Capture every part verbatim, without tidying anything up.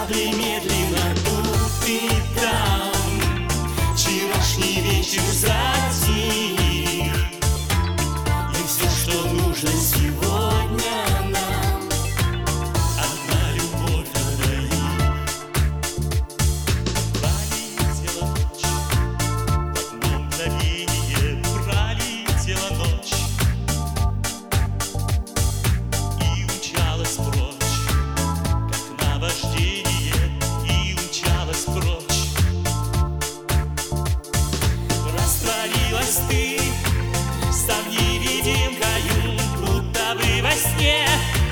капли медленно тупит там. Вчерашний вечер затих, и все, что нужно сегодня нам, одна любовь на двоих. Пролетела ночь, в одно мгновение пролетела ночь и умчалась прочь, как наваждение, и умчалась прочь. Растворилась ты, став невидимкою, будто бы во сне.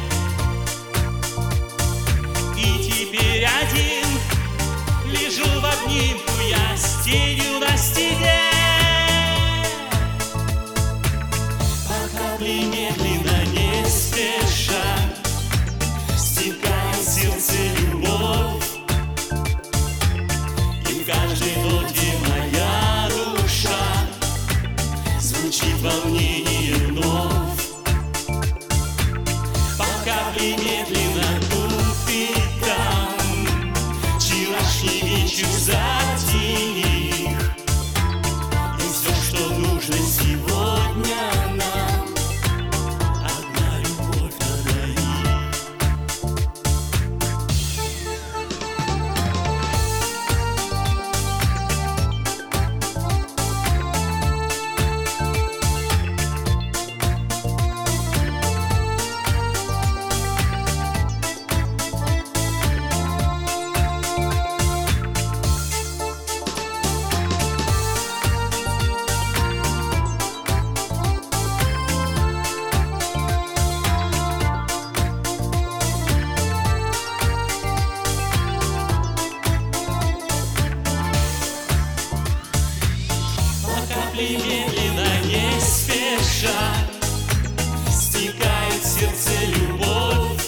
И теперь один лежу в обнимку я с тенью на стене. По капле медленно, не спеша, стекает в сердце любовь, и в каждой ноте моя душа звучит волнение вновь. По капле медленно тупит там. Вчерашний вечер затих, и все, что нужно сегодня нам, одна любовь на двоих. Медленно, не спеша, стекает в сердце любовь,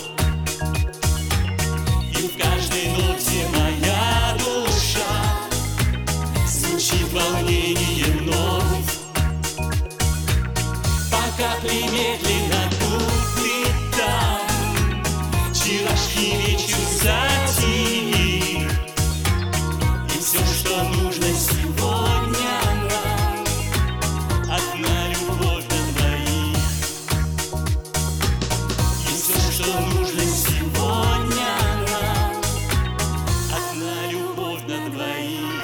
и в каждой ноте моя душа звучит волнение вновь. По капле медленно тупит там. Вчерашний вечер затих, и все, что нужно сегодня нам, одна любовь на двоих. И все, что нужно сегодня нам, одна любовь на двоих.